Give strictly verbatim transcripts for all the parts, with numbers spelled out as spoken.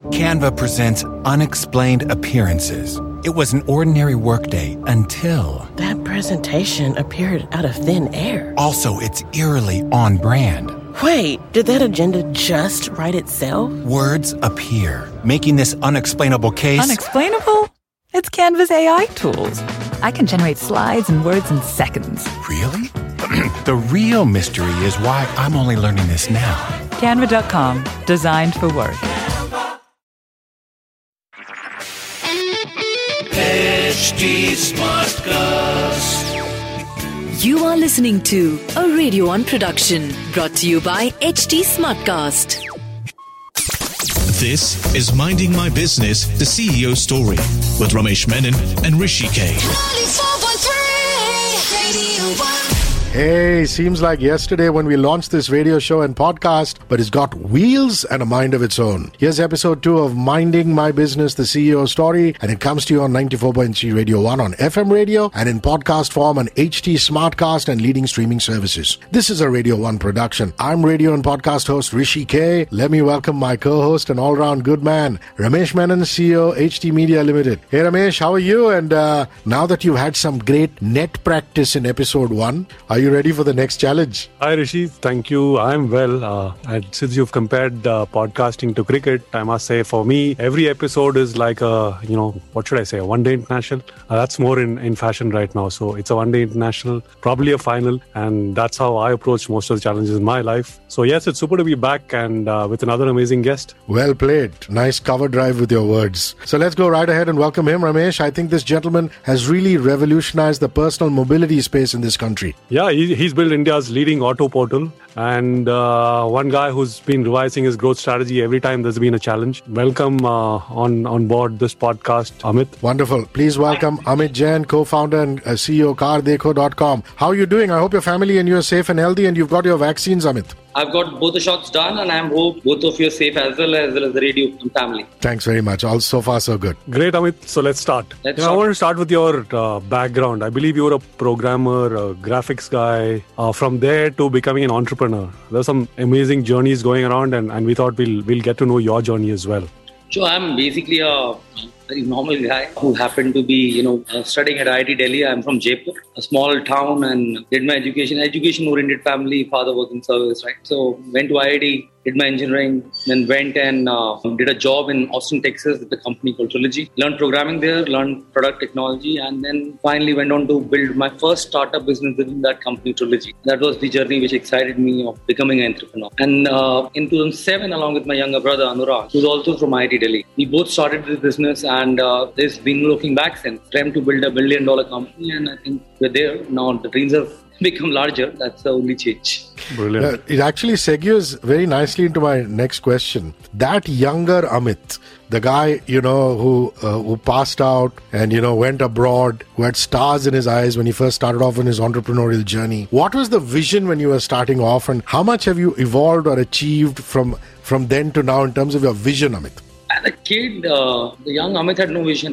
Canva presents Unexplained Appearances. It was an ordinary workday until... That presentation appeared out of thin air. Also, it's eerily on brand. Wait, did that agenda just write itself? Words appear, making this unexplainable case... Unexplainable? It's Canva's A I tools. I can generate slides and words in seconds. Really? The real mystery is why I'm only learning this now. Canva dot com. Designed for work. H T Smartcast. You are listening to a Radio One production brought to you by H T Smartcast. This is Minding My Business, the C E O story with Ramesh Menon and Rishi K. ninety-four point three Radio One. Hey, seems like yesterday when we launched this radio show and podcast, but it's got wheels and a mind of its own. Here's episode two of Minding My Business, the C E O story, and it comes to you on ninety-four point three Radio one on F M radio and in podcast form on H T Smartcast and leading streaming services. This is a Radio one production. I'm radio and podcast host Rishi K. Let me welcome my co-host and all-round good man, Ramesh Menon, C E O, H T Media Limited. Hey Ramesh, how are you? And uh, now that you've had some great net practice in episode one, are you ready for the next challenge? Hi Rishi, thank you. I'm well. Uh, and since you've compared uh, podcasting to cricket, I must say for me, every episode is like a, you know, what should I say, a one-day international. Uh, that's more in, in fashion right now. So it's a one-day international, probably a final. And that's how I approach most of the challenges in my life. So yes, it's super to be back and uh, with another amazing guest. Well played. Nice cover drive with your words. So let's go right ahead and welcome him, Ramesh. I think this gentleman has really revolutionized the personal mobility space in this country. Yeah, he, he's built India's leading auto portal and uh, one guy who's been revising his growth strategy every time there's been a challenge. Welcome uh, on, on board this podcast, Amit. Wonderful. Please welcome Amit Jain, co-founder and uh, C E O car dekho dot com. How are you doing? I hope your family and you are safe and healthy and you've got your vaccines, Amit. I've got both the shots done and I hope both of you are safe as well as well as the radio family. Thanks very much. All so far so good. Great, Amit. So let's start. Let's you know, start. I want to start with your uh, background. I believe you were a programmer, a graphics guy. Uh, from there to becoming an entrepreneur. There's some amazing journeys going around and, and we thought we'll we'll get to know your journey as well. So I'm basically a very normal guy who happened to be, you know, uh, studying at I I T Delhi. I'm from Jaipur, a small town, and did my education, education-oriented family. Father was in service, right? So went to I I T, did my engineering, then went and uh, did a job in Austin, Texas with a company called Trilogy. Learned programming there, learned product technology, and then finally went on to build my first startup business within that company, Trilogy. That was the journey which excited me of becoming an entrepreneur. And uh, in two thousand seven, along with my younger brother, Anurag, who's also from I I T Delhi, we both started this business and uh, there's been looking back since. Dreamt to build a billion dollar company and I think we're there. Now the dreams have become larger. That's the only change. Brilliant. Uh, it actually segues very nicely into my next question. That younger Amit, the guy, you know, who uh, who passed out and, you know, went abroad, who had stars in his eyes when he first started off in his entrepreneurial journey. What was the vision when you were starting off and how much have you evolved or achieved from, from then to now in terms of your vision, Amit? As a kid, uh, the young Amit had no vision.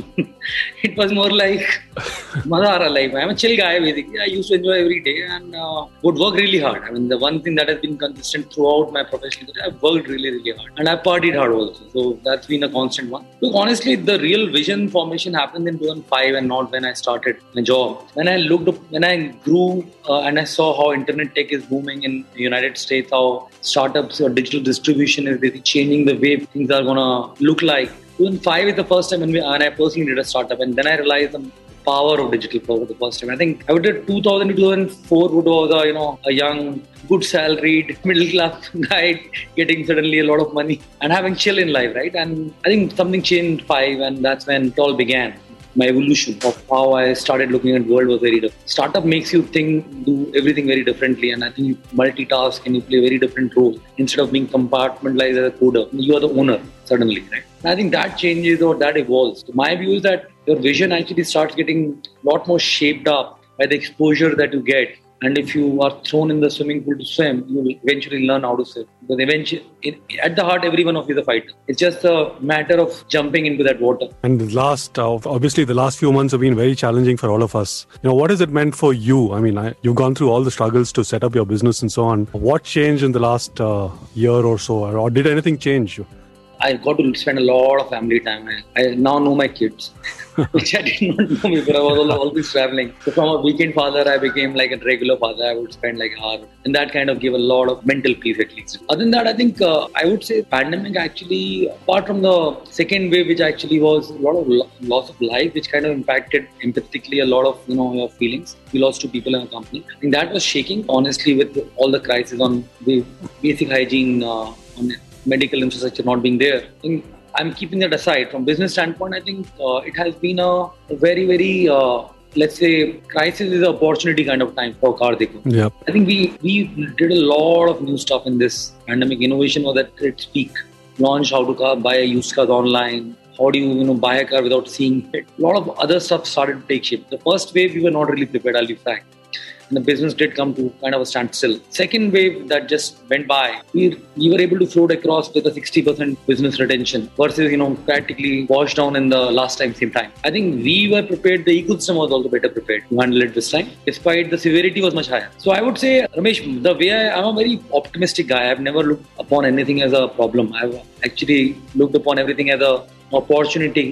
It was more like, maza aa raha life. I'm a chill guy basically. I used to enjoy every day and uh, would work really hard. I mean, the one thing that has been consistent throughout my professional career, I've worked really, really hard. And I've partied hard also. So that's been a constant one. Look, honestly, the real vision formation happened in two thousand five and not when I started my job. When I looked up, when I grew uh, and I saw how internet tech is booming in the United States, how startups or digital distribution is really changing the way things are going to look like. two thousand five is the first time when we, and I personally did a startup and then I realized the power of digital for the first time. I think I would did two thousand to two thousand four would was a, you know, a young, good salaried, middle class guy getting suddenly a lot of money and having chill in life, right? And I think something changed five and that's when it all began. My evolution of how I started looking at the world was very different. Startup makes you think, do everything very differently and I think you multitask and you play a very different role. Instead of being compartmentalized as a coder, you are the owner suddenly, right? And I think that changes or that evolves. So my view is that your vision actually starts getting a lot more shaped up by the exposure that you get. And if you are thrown in the swimming pool to swim, you will eventually learn how to swim. Because eventually, it, at the heart, every one of you is a fighter. It's just a matter of jumping into that water. And the last, uh, obviously, the last few months have been very challenging for all of us. You know, what has it meant for you? I mean, I, you've gone through all the struggles to set up your business and so on. What changed in the last uh, year or so? Or did anything change? I got to spend a lot of family time. I, I now know my kids, which I did not know before. I was always traveling. So from a weekend father, I became like a regular father. I would spend like an hour. And that kind of gave a lot of mental peace at least. Other than that, I think uh, I would say pandemic actually, apart from the second wave, which actually was a lot of lo- loss of life, which kind of impacted empathetically a lot of, you know, your feelings. We lost two people in a company. I think that was shaking, honestly, with all the crisis on the basic hygiene, uh, on medical infrastructure not being there. I think I'm keeping that aside. From business standpoint, I think uh, it has been a, a very, very, uh, let's say, crisis is an opportunity kind of time for Kardiko. Yep. I think we, we did a lot of new stuff in this pandemic. Innovation was at its peak. Launched how to car, buy a used car online. How do you, you know, buy a car without seeing it? A lot of other stuff started to take shape. The first wave, we were not really prepared, I'll be frank. And the business did come to kind of a standstill. Second wave that just went by, we, we were able to float across with a sixty percent business retention versus, you know, practically washed down in the last time, same time. I think we were prepared, the ecosystem was also better prepared to handle it this time, despite the severity was much higher. So I would say, Ramesh, the way I, I'm a very optimistic guy. I've never looked upon anything as a problem. I've actually looked upon everything as a opportunity.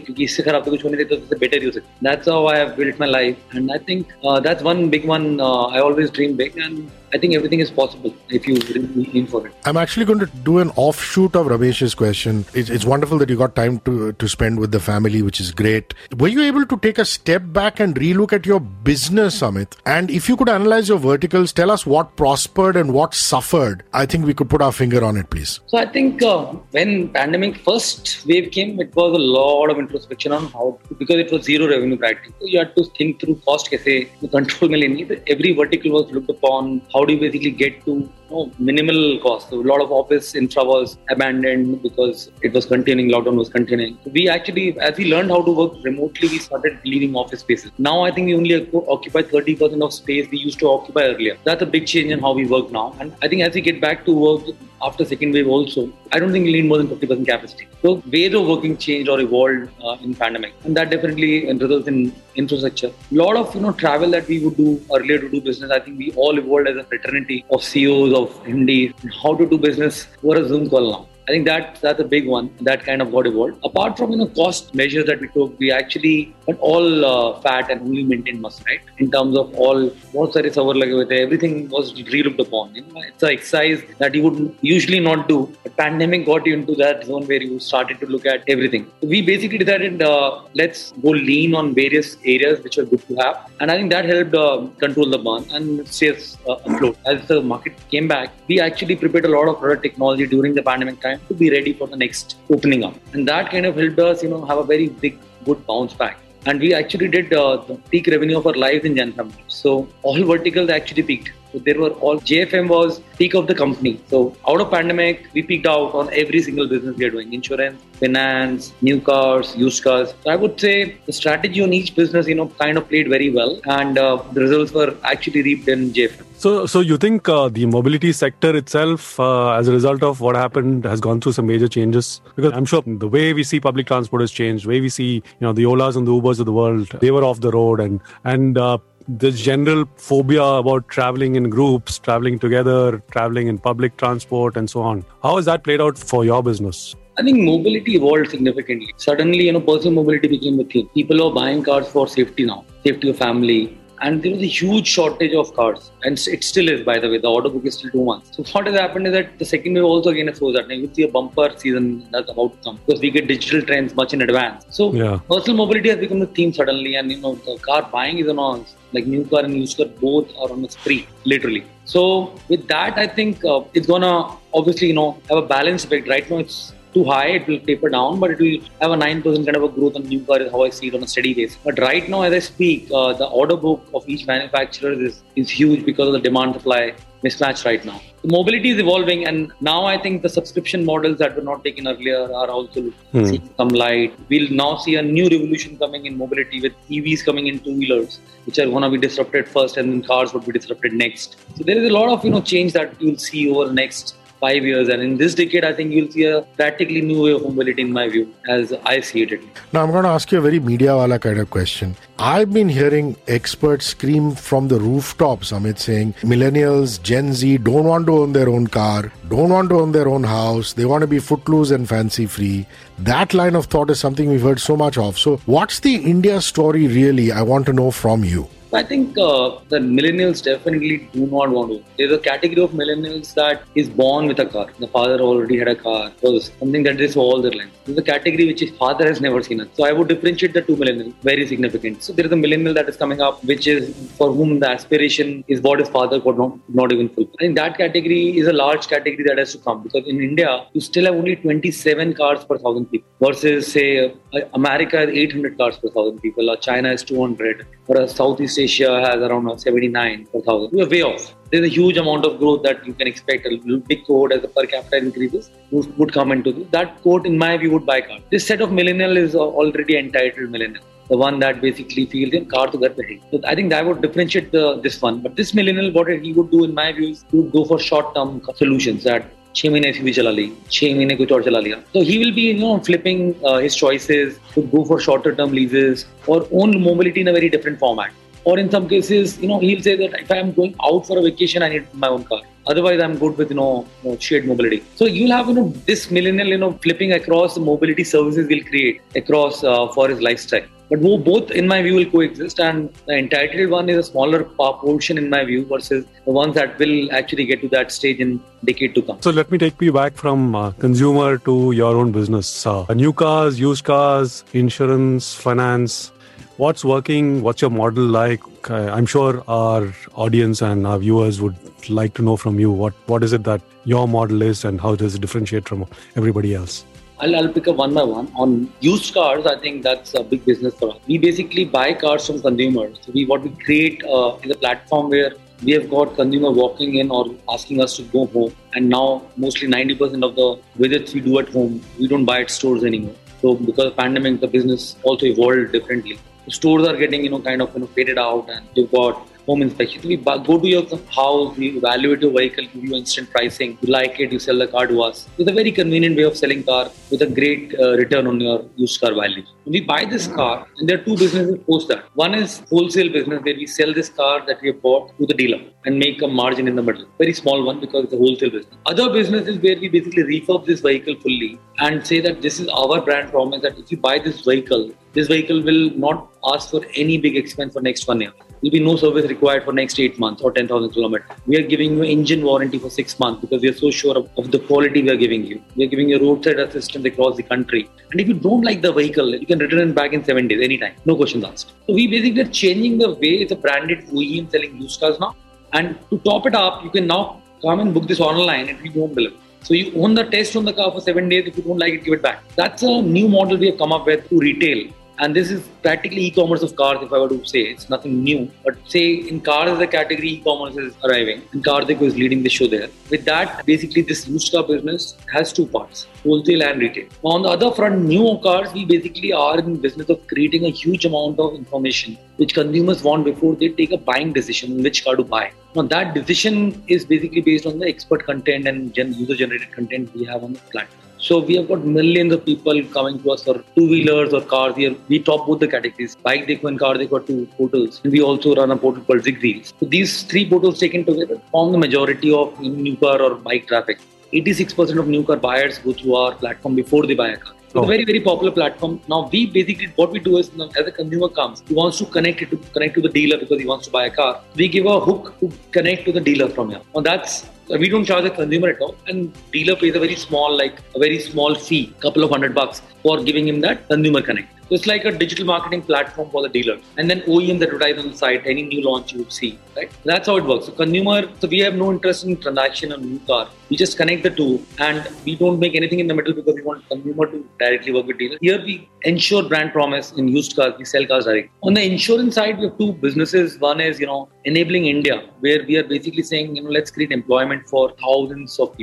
Better use it. That's how I have built my life, and I think uh, that's one big one. Uh, I always dream big, and I think everything is possible if you really aim for it. I'm actually going to do an offshoot of Ramesh's question. It's, it's wonderful that you got time to to spend with the family, which is great. Were you able to take a step back and relook at your business, Amit? And if you could analyze your verticals, tell us what prospered and what suffered. I think we could put our finger on it, please. So I think uh, when pandemic first wave came, it was a lot of introspection on how, because it was zero revenue practically. So you had to think through cost, kaise control mein leni. Every vertical was looked upon. How do you basically get to, you know, minimal cost? So a lot of office infra was abandoned because it was containing, lockdown was containing. We actually, as we learned how to work remotely, we started leaving office spaces. Now I think we only occupy thirty percent of space we used to occupy earlier. That's a big change in how we work now. And I think as we get back to work after second wave also, I don't think we need more than fifty percent capacity. So ways of working changed or evolved uh, in pandemic. And that definitely results in infrastructure. A lot of, you know, travel that we would do earlier to do business, I think we all evolved as a fraternity of C E Os, of M Ds, how to do business over a Zoom call now. I think that that's a big one that kind of got evolved. Apart from, you know, cost measures that we took, we actually went all uh, fat and only maintained muscle, right? In terms of all, what sare savar lage hue the, everything was re-looked upon. You know, it's an exercise that you would usually not do. The pandemic got you into that zone where you started to look at everything. So we basically decided, uh, let's go lean on various areas which are good to have. And I think that helped uh, control the burn and stay us uh, afloat. As the market came back, we actually prepared a lot of product technology during the pandemic time to be ready for the next opening up. And that kind of helped us, you know, have a very big, good bounce back. And we actually did uh, the peak revenue of our lives in January. So all verticals actually peaked. So there were all, J F M was peak of the company. So out of pandemic, we peaked out on every single business we are doing. Insurance, finance, new cars, used cars. So I would say the strategy on each business, you know, kind of played very well. And uh, the results were actually reaped in J F M. So, so you think uh, the mobility sector itself, uh, as a result of what happened, has gone through some major changes? Because I'm sure the way we see public transport has changed. The way we see, you know, the Olas and the Ubers of the world, they were off the road, and and uh, the general phobia about traveling in groups, traveling together, traveling in public transport, and so on. How has that played out for your business? I think mobility evolved significantly. Suddenly, you know, personal mobility became the thing. People are buying cars for safety now, safety of family. And there was a huge shortage of cars. And it still is, by the way. The order book is still two months. So what has happened is that the second wave also again exposed that. Now you see a bumper season that's about to come. Because we get digital trends much in advance. So yeah. Personal mobility has become the theme suddenly. And, you know, the car buying is on all. Like new car and used car, both are on a spree, literally. So with that, I think uh, it's going to obviously, you know, have a balance effect. Right now, it's too high, it will taper down, but it will have a nine percent kind of a growth on new car is how I see it on a steady base. But right now, as I speak, uh, the order book of each manufacturer is, is huge because of the demand supply mismatch right now. The mobility is evolving, and now I think the subscription models that were not taken earlier are also hmm. seeing some light. We'll now see a new revolution coming in mobility with E Vs coming in two-wheelers, which are going to be disrupted first, and then cars would be disrupted next. So there is a lot of, you know, change that you'll see over the next five years. And in this decade, I think you'll see a practically new way of mobility in my view, as I see it. Now, I'm going to ask you a very media wala kind of question. I've been hearing experts scream from the rooftops, Amit, saying millennials, Gen Z don't want to own their own car, don't want to own their own house. They want to be footloose and fancy free. That line of thought is something we've heard so much of. So what's the India story really? I want to know from you. I think uh, the millennials definitely do not want to. There's a category of millennials that is born with a car. The father already had a car. It was something that is all their life. There's a category which his father has never seen it. So I would differentiate the two millennials. Very significant. So there is a millennial that is coming up, which is for whom the aspiration is what his father could not, not even fulfill. I think that category is a large category that has to come, because in India, you still have only twenty-seven cars per thousand people versus, say, uh, America has eight hundred cars per thousand people, or China has two hundred, or uh, Southeast Asia has around seventy-nine per thousand. We are way off. There's a huge amount of growth that you can expect. A big cohort as the per capita increases would, would come into this. That cohort, in my view, would buy cars. This set of millennial is already entitled millennial. The one that basically feels in car to get the So I think that would differentiate the, this one. But this millennial, what he would do, in my view, is he would go for short-term solutions that छह महीने SUV चला ली, छह महीने कुछ और चला लिया. So he will be, you know, flipping uh, his choices to go for shorter term leases or own mobility in a very different format. Or in some cases, you know, he'll say that if I am going out for a vacation, I need my own car. Otherwise, I'm good with, you know, you know, shared mobility. So you'll have, you know, this millennial, you know, flipping across the mobility services will create across uh, for his lifestyle. But both, in my view, will coexist, and the entitled one is a smaller portion, in my view, versus the ones that will actually get to that stage in decade to come. So let me take you back from uh, consumer to your own business. Uh, new cars, used cars, insurance, finance. What's working? What's your model like? Uh, I'm sure our audience and our viewers would like to know from you what, what is it that your model is and how does it differentiate from everybody else? I'll, I'll pick up one by one. On used cars, I think that's a big business for us. We basically buy cars from consumers. So we, what we create uh, is a platform where we have got consumer walking in or asking us to go home. And now mostly ninety percent of the visits we do at home, we don't buy at stores anymore. So because of pandemic, the business also evolved differently. The stores are getting, you know, kind of, you know, faded out, and you've got home inspection. We go to your house, we evaluate your vehicle, give you instant pricing. You like it, you sell the car to us. It's a very convenient way of selling car with a great uh, return on your used car value. We buy this car, and there are two businesses post that. One is wholesale business, where we sell this car that we have bought to the dealer and make a margin in the middle. Very small one, because it's a wholesale business. Other business is where we basically refurb this vehicle fully and say that this is our brand promise, that if you buy this vehicle, this vehicle will not ask for any big expense for next one year. There will be no service required for next eight months or ten thousand kilometers. We are giving you engine warranty for six months because we are so sure of, of the quality we are giving you. We are giving you roadside assistance across the country. And if you don't like the vehicle, you can return it back in seven days, anytime. No questions asked. So we basically are changing the way it's a branded O E M selling used cars now. And to top it up, you can now come and book this online and we won't deliver. So you own the test on the car for seven days. If you don't like it, give it back. That's a new model we have come up with to retail. And this is practically e-commerce of cars, if I were to say. It's nothing new. But say in cars as a category, e-commerce is arriving. And Karthik is leading the show there. With that, basically this used car business has two parts, wholesale and retail. Now, on the other front, new cars, we basically are in the business of creating a huge amount of information which consumers want before they take a buying decision on which car to buy. Now, that decision is basically based on the expert content and user-generated content we have on the platform. So we have got millions of people coming to us for two-wheelers or cars. Here we top both the categories. Bike Dekho and Car Dekho are two portals. And we also run a portal called ZigDeals. So these three portals taken together form the majority of new car or bike traffic. eighty-six percent of new car buyers go through our platform before they buy a car. It's a very, very popular platform. Now, we basically, what we do is, as a consumer comes, he wants to connect it to connect to the dealer because he wants to buy a car. We give a hook to connect to the dealer from here. Now, that's, we don't charge the consumer at all. And dealer pays a very small, like a very small fee, couple of hundred bucks for giving him that consumer connect. So it's like a digital marketing platform for the dealer. And then O E Ms advertise on the site, any new launch you would see, right? That's how it works. So consumer, so we have no interest in transaction on new car. We just connect the two and we don't make anything in the middle because we want consumer to directly work with dealer. Here we ensure brand promise in used cars. We sell cars direct. On the insurance side, we have two businesses. One is, you know, enabling India, where we are basically saying, you know, let's create employment for thousands of people.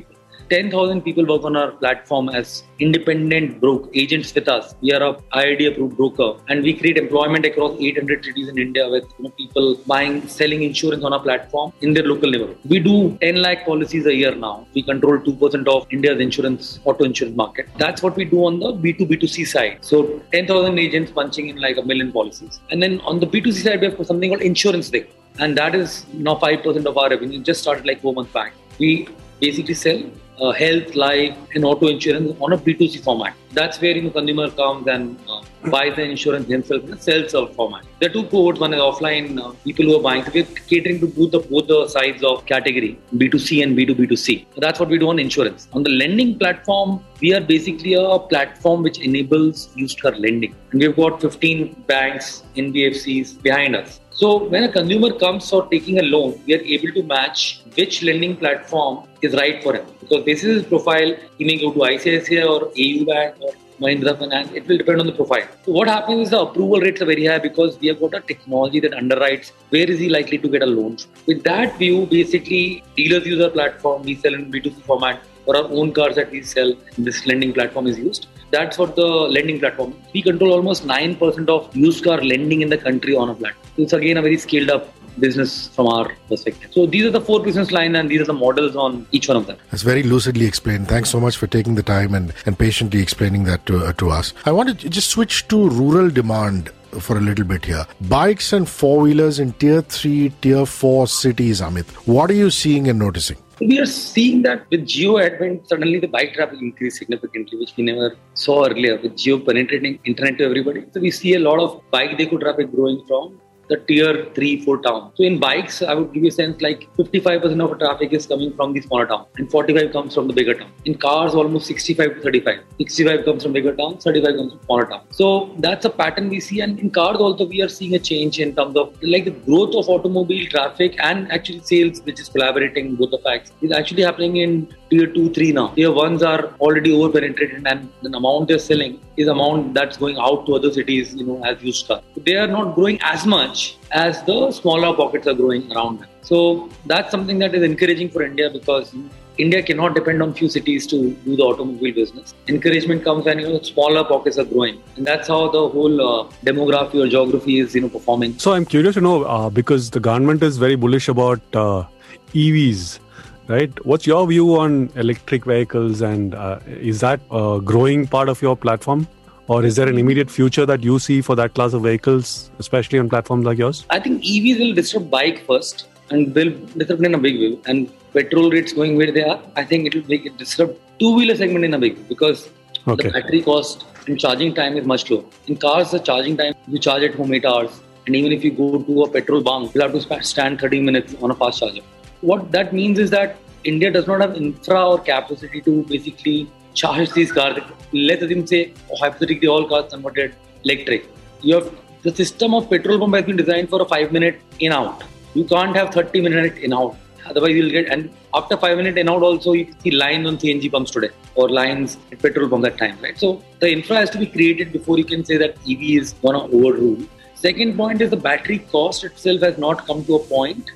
ten thousand people work on our platform as independent broker agents with us. We are a I R D approved broker, and we create employment across eight hundred cities in India with you know, people buying, selling insurance on our platform in their local neighborhood. We do ten lakh policies a year now. We control two percent of India's insurance, auto insurance market. That's what we do on the B two B two C side. So ten thousand agents punching in like a million policies. And then on the B two C side, we have something called Insurance Day. And that is now five percent of our revenue. It just started like four months back. We basically sell uh, health, life and auto insurance on a B two C format. That's where you know, consumer comes and uh, buys the insurance himself in a self-serve format. There are two cohorts. One is offline uh, people who are buying. So we're catering to both the, both the sides of category, B two C and B two B two C. So that's what we do on insurance. On the lending platform, we are basically a platform which enables used car lending. And we've got fifteen banks, N B F Cs behind us. So when a consumer comes for taking a loan, we are able to match which lending platform is right for him. Because based on his profile, he may go to I C I C I or A U Bank or Mahindra Finance. It will depend on the profile. So what happens is the approval rates are very high because we have got a technology that underwrites where is he likely to get a loan. With that view, basically dealers use our platform. We sell in B two C format. For our own cars that we sell, this lending platform is used. That's what the lending platform. We control almost nine percent of used car lending in the country on a platform. It's again a very scaled up business from our perspective. So these are the four business lines and these are the models on each one of them. That's very lucidly explained. Thanks so much for taking the time and, and patiently explaining that to, uh, to us. I want to just switch to rural demand for a little bit here. Bikes and four-wheelers in tier three, tier four cities, Amit. What are you seeing and noticing? We are seeing that with Jio advent, suddenly the bike traffic increased significantly, which we never saw earlier. With Jio penetrating internet to everybody, so we see a lot of bike deco traffic growing from the tier three, four towns. So in bikes, I would give you a sense like fifty-five percent of the traffic is coming from the smaller town and forty-five comes from the bigger town. In cars, almost sixty-five to thirty-five. sixty-five comes from bigger towns, thirty-five comes from smaller towns. So that's a pattern we see. And in cars also, we are seeing a change in terms of like the growth of automobile traffic and actually sales, which is collaborating both the facts, is actually happening in tier two, three now. Tier ones are already over penetrated and the amount they're selling is amount that's going out to other cities, you know, as used cars. They are not growing as much as the smaller pockets are growing around them. So that's something that is encouraging for India because India cannot depend on few cities to do the automobile business. Encouragement comes when you know smaller pockets are growing, and that's how the whole uh, demography or geography is you know performing. So I'm curious to know uh, because the government is very bullish about uh, E Vs. Right. What's your view on electric vehicles and uh, is that a growing part of your platform? Or is there an immediate future that you see for that class of vehicles, especially on platforms like yours? I think E Vs will disrupt bike first and they'll disrupt in a big way. And petrol rates going where they are, I think it will make it disrupt two-wheeler segment in a big way because okay. the battery cost and charging time is much lower. In cars, the charging time, you charge at home eight hours. And even if you go to a petrol bunk, you'll have to stand thirty minutes on a fast charger. What that means is that India does not have infra or capacity to basically charge these cars. Let's assume say hypothetically all cars converted electric. You have the system of petrol pump has been designed for a five minute in out. You can't have thirty minute in out. Otherwise you'll get and after five minute in out also you see lines on C N G pumps today or lines at petrol pump that time, right? So the infra has to be created before you can say that E V is gonna overrule. Second point is the battery cost itself has not come to a point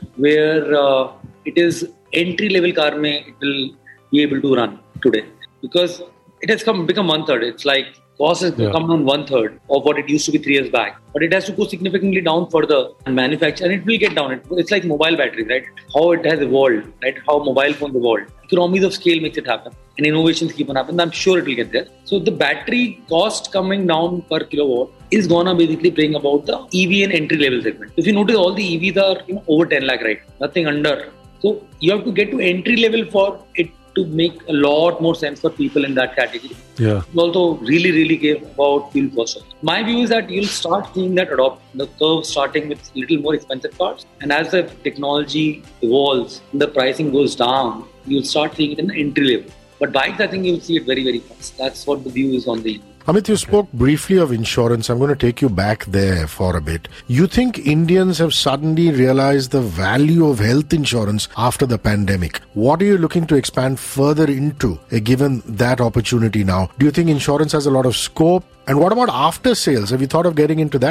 where uh, it is entry level car may it will be able to run today because it has come become one third. It's like cost has yeah. come down one third of what it used to be three years back, but it has to go significantly down further and manufacture, and it will get down. It, it's like mobile batteries, right? How it has evolved, right? How mobile phones evolved. Economies of scale makes it happen, and innovations keep on happening. I'm sure it will get there. So the battery cost coming down per kilowatt is gonna basically bring about the E V and entry level segment. If you notice, all the E Vs are you know over ten lakh, right? Nothing under. So you have to get to entry level for it to make a lot more sense for people in that category. Yeah. You also really, really care about fuel cost. My view is that you'll start seeing that adopt the curve starting with little more expensive cars. And as the technology evolves and the pricing goes down, you'll start seeing it in the entry level. But bikes, I think you'll see it very, very fast. That's what the view is on the Amit, you spoke briefly of insurance. I'm going to take you back there for a bit. You think Indians have suddenly realized the value of health insurance after the pandemic? What are you looking to expand further into, uh, given that opportunity now? Do you think insurance has a lot of scope? And what about after sales? Have you thought of getting into that?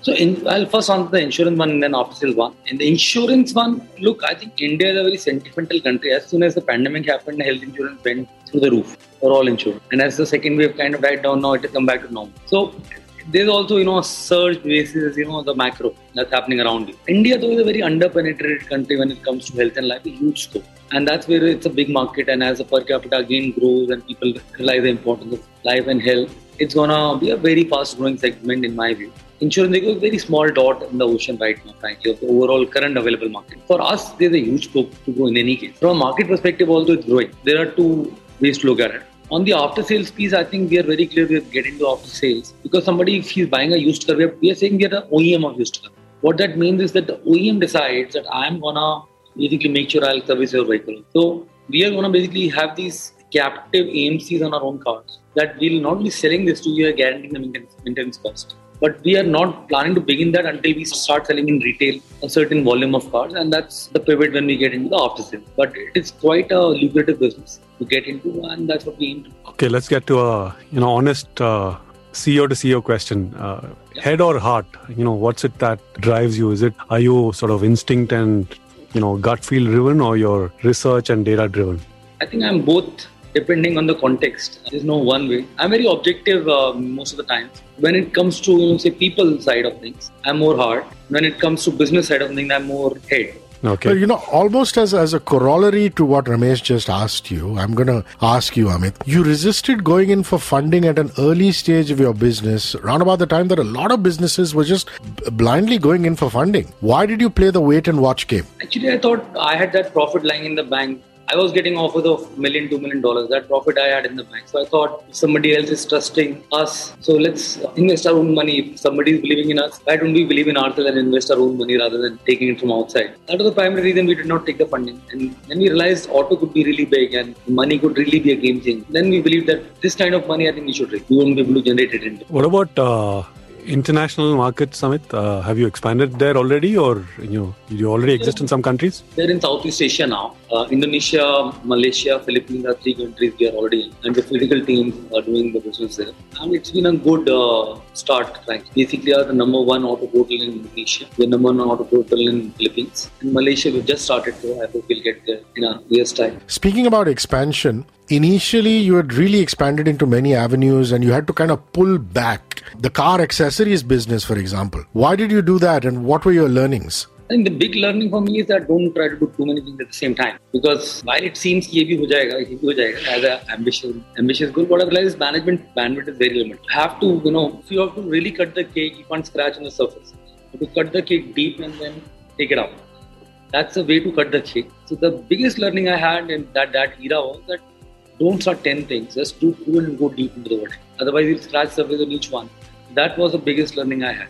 So in, I'll first answer the insurance one and then after sales one. In the insurance one, look, I think India is a very sentimental country. As soon as the pandemic happened, health insurance went through the roof for all insurance. And as the second wave kind of died down, now it has come back to normal. So there's also, you know, a surge basis, you know, the macro that's happening around you. India, though, is a very under-penetrated country when it comes to health and life, a huge scope. And that's where it's a big market. And as the per capita again grows and people realize the importance of life and health, it's going to be a very fast-growing segment in my view. Insurance is a very small dot in the ocean right now, frankly, of the overall current available market. For us, there's a huge scope to grow in any case. From a market perspective, although it's growing, there are two ways to look at it. On the after sales piece, I think we are very clear we are getting to after sales because somebody, if he's buying a used car, we are saying we are the O E M of used car. What that means is that the O E M decides that I'm gonna basically make sure I'll service your vehicle. So we are gonna basically have these captive A M Cs on our own cars that we'll not be selling this to you, we are guaranteeing the maintenance, maintenance cost. But we are not planning to begin that until we start selling in retail a certain volume of cars, and that's the pivot when we get into the after sales. But it is quite a lucrative business to get into, and that's what we aim to. Okay, let's get to a you know honest uh, C E O to C E O question. Uh, yeah. Head or heart? You know, what's it that drives you? Is it are you sort of instinct and you know gut feel driven, or your research and data driven? I think I'm both. Depending on the context, there's no one way. I'm very objective uh, most of the time. When it comes to, you know, say, people side of things, I'm more heart. When it comes to business side of things, I'm more head. Okay. Well, you know, almost as, as a corollary to what Ramesh just asked you, I'm going to ask you, Amit. You resisted going in for funding at an early stage of your business, around about the time that a lot of businesses were just blindly going in for funding. Why did you play the wait and watch game? Actually, I thought I had that profit lying in the bank. I was getting offers of million, two million dollars. That profit I had in the bank. So I thought if somebody else is trusting us, so let's invest our own money. If somebody is believing in us, why don't we believe in ourselves and invest our own money rather than taking it from outside? That was the primary reason we did not take the funding. And then we realized auto could be really big and money could really be a game changer. Then we believed that this kind of money, I think we should raise. We won't be able to generate it. Into. What about uh, international markets, Amit? Uh, have you expanded there already, or you know, you already exist yeah. in some countries? They're in Southeast Asia now. Uh, Indonesia, Malaysia, Philippines are three countries we are already in, and the physical teams are doing the business there. And it's been a good uh, start. Right? Basically, are the number one auto portal in Indonesia, the number one auto portal in Philippines. In Malaysia, we've just started, so I hope we'll get there in a year's time. Speaking about expansion, initially you had really expanded into many avenues and you had to kind of pull back. The car accessories business, for example. Why did you do that and what were your learnings? I think the big learning for me is that don't try to do too many things at the same time. Because while it seems ye bhi ho jayega, ye bhi ho jayega, as an ambitious, ambitious goal, what I realized is management bandwidth is very limited. You have to, you know, if you have to really cut the cake, you can't scratch on the surface. You have to cut the cake deep and then take it out. That's the way to cut the cake. So the biggest learning I had in that, that era was that don't start ten things, just do two and go deep into the water. Otherwise, you'll scratch surface on each one. That was the biggest learning I had.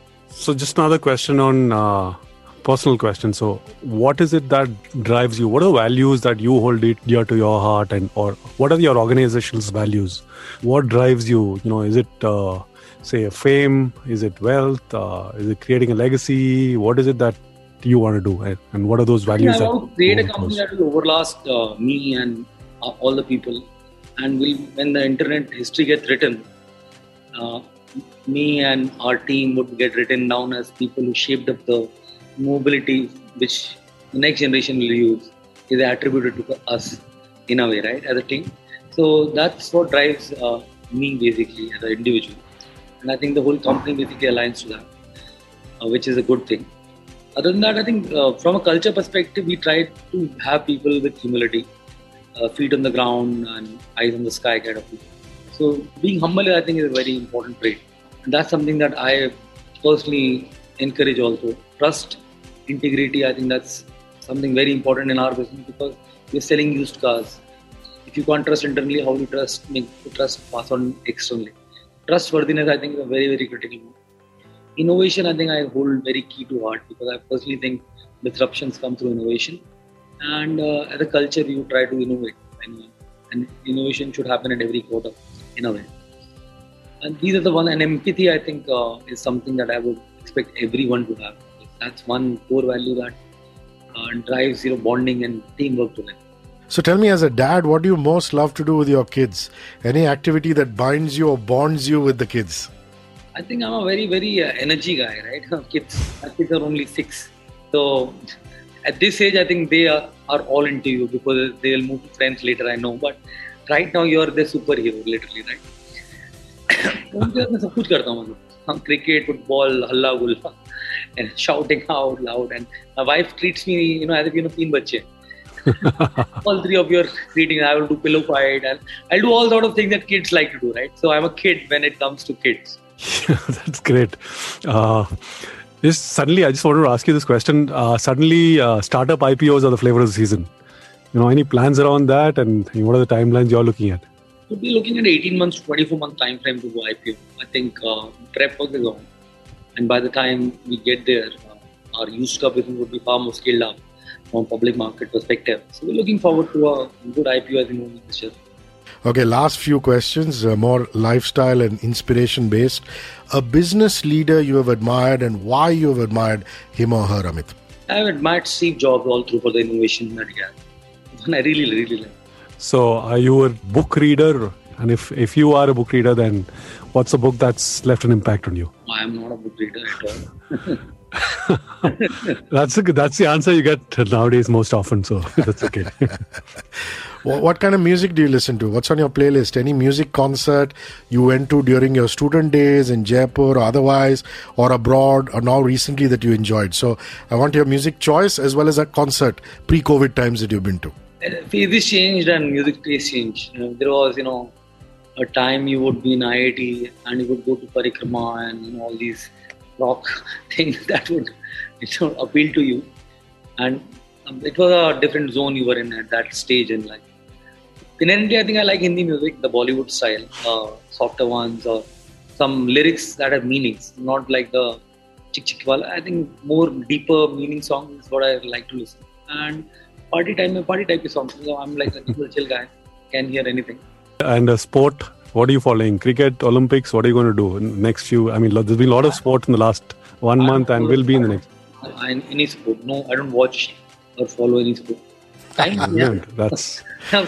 So just another question on uh, personal question. So what is it that drives you? What are the values that you hold it dear to your heart, and or what are your organization's values? What drives you? You know, is it uh, say a fame? Is it wealth? Uh, is it creating a legacy? What is it that you want to do? And what are those values? I want to create a company that will overlast uh, me and uh, all the people. And we'll, when the internet history gets written, uh, me and our team would get written down as people who shaped up the mobility which the next generation will use, is attributed to us in a way, right, as a team. So that's what drives uh, me basically as an individual. And I think the whole company basically aligns to that, uh, which is a good thing. Other than that, I think uh, from a culture perspective, we try to have people with humility, uh, feet on the ground and eyes on the sky kind of people. So being humble, I think, is a very important trait. And that's something that I personally encourage also. Trust, integrity, I think that's something very important in our business because we're selling used cars. If you can't trust internally, how do you trust, make the trust pass on externally? Trustworthiness, I think, is a very, very critical one. Innovation, I think I hold very key to heart because I personally think disruptions come through innovation. And uh, as a culture, you try to innovate. And innovation should happen at every quarter, in a way. And these are the one, and empathy, I think, uh, is something that I would expect everyone to have. That's one core value that uh, drives, you know, bonding and teamwork together. So tell me, as a dad, what do you most love to do with your kids? Any activity that binds you or bonds you with the kids? I think I'm a very, very uh, energy guy, right? Kids, my kids are only six. So at this age, I think they are, are all into you because they will move to friends later, I know. But right now, you're the superhero, literally, right? I'm cricket, football, halla gulla, and shouting out loud. And my wife treats me, you know, as if, you know, three bache. All three of you are greeting. I will do pillow fight and I'll do all sort of things that kids like to do, right? So I'm a kid when it comes to kids. Yeah, that's great. Uh, just suddenly, I just wanted to ask you this question. Uh, suddenly, uh, startup I P Os are the flavor of the season. You know, any plans around that, and what are the timelines you're looking at? We'll be looking at eighteen months to twenty-four month time frame to go I P O. I think uh, prep work is on, and by the time we get there, uh, our used car business would be far more scaled up from a public market perspective. So we're looking forward to a good I P O as we move this year. Okay, last few questions, uh, more lifestyle and inspiration based. A business leader you have admired and why you have admired him or her, Amit? I have admired Steve Jobs all through for the innovation that he had. And I really, really like. So, are you a book reader? And if, if you are a book reader, then what's a book that's left an impact on you? I am not a book reader at all. that's a, that's the answer you get nowadays most often, so that's okay. Well, what kind of music do you listen to? What's on your playlist? Any music concert you went to during your student days in Jaipur or otherwise, or abroad, or now recently that you enjoyed? So I want your music choice as well as a concert pre-COVID times that you've been to. Phases changed and music taste changed. You know, there was, you know, a time you would be in I I T and you would go to Parikrama and, you know, all these rock things that would, you know, appeal to you. And um, it was a different zone you were in at that stage in life. Inherently, I think I like Hindi music, the Bollywood style, uh, softer ones, or some lyrics that have meanings, not like the Chik Chik Wala. I think more deeper meaning songs is what I like to listen. And party time, party type of songs. So I'm like a chill guy, can hear anything. And a sport, what are you following? Cricket, Olympics, what are you going to do in next few? I mean, there's been a lot of sport in the last one I month and will be in the next. Any sport. No, I don't watch or follow any sport. Time, yeah. That's... A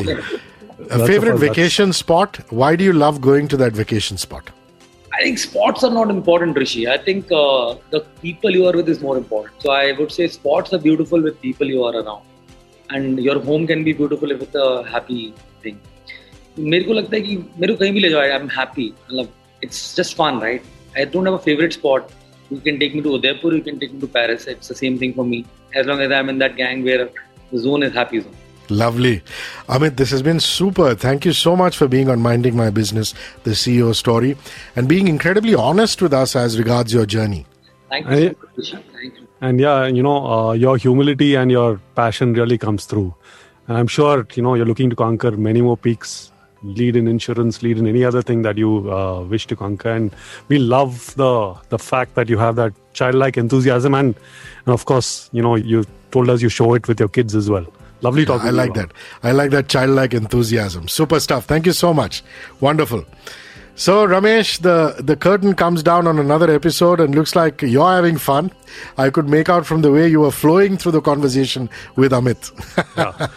favorite a vacation spot? Why do you love going to that vacation spot? I think spots are not important, Rishi. I think uh, the people you are with is more important. So I would say spots are beautiful with people you are around. And your home can be beautiful with a happy thing. मेरे को लगता है कि मेरे को कहीं भी ले जाओ, I'm happy. It's just fun, right? I don't have a favorite spot. You can take me to Udaipur, you can take me to Paris. It's the same thing for me. As long as I'm in that gang where the zone is happy zone. Lovely. Amit, this has been super. Thank you so much for being on Minding My Business, the C E O story, and being incredibly honest with us as regards your journey. Thank you so much. Thank you. And yeah, you know, uh, your humility and your passion really comes through. And I'm sure, you know, you're looking to conquer many more peaks, lead in insurance, lead in any other thing that you uh, wish to conquer. And we love the the fact that you have that childlike enthusiasm. And, and of course, you know, you told us you show it with your kids as well. Lovely talking yeah, I like you. that. I like that childlike enthusiasm. Super stuff. Thank you so much. Wonderful. So, Ramesh, the, the curtain comes down on another episode and looks like you're having fun. I could make out from the way you were flowing through the conversation with Amit. Yeah.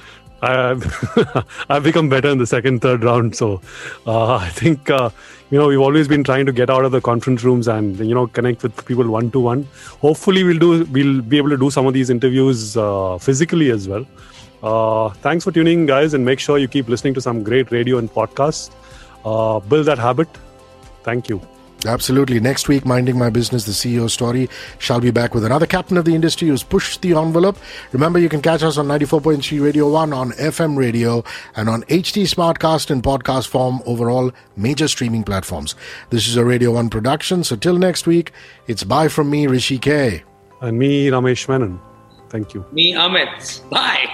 I've, I've become better in the second, third round. So uh, I think, uh, you know, we've always been trying to get out of the conference rooms and, you know, connect with people one to one. Hopefully we'll do, we'll be able to do some of these interviews uh, physically as well. Uh, thanks for tuning in, guys, and make sure you keep listening to some great radio and podcasts. Uh, build that habit. Thank you. Absolutely. Next week, Minding My Business, the C E O story, shall be back with another captain of the industry who's pushed the envelope. Remember, you can catch us on ninety-four point three Radio one, on F M radio, and on H T Smartcast in podcast form over all major streaming platforms. This is a Radio one production. So till next week, it's bye from me, Rishi K. And me, Ramesh Menon. Thank you. Me, Amit. Bye.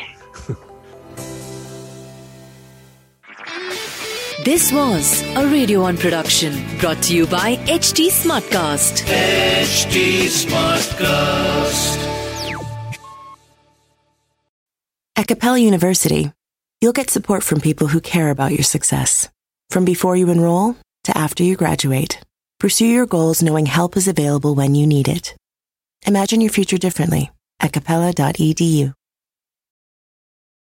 This was a Radio one production brought to you by H T Smartcast. H T Smartcast. At Capella University, you'll get support from people who care about your success. From before you enroll to after you graduate, pursue your goals knowing help is available when you need it. Imagine your future differently at capella dot e d u.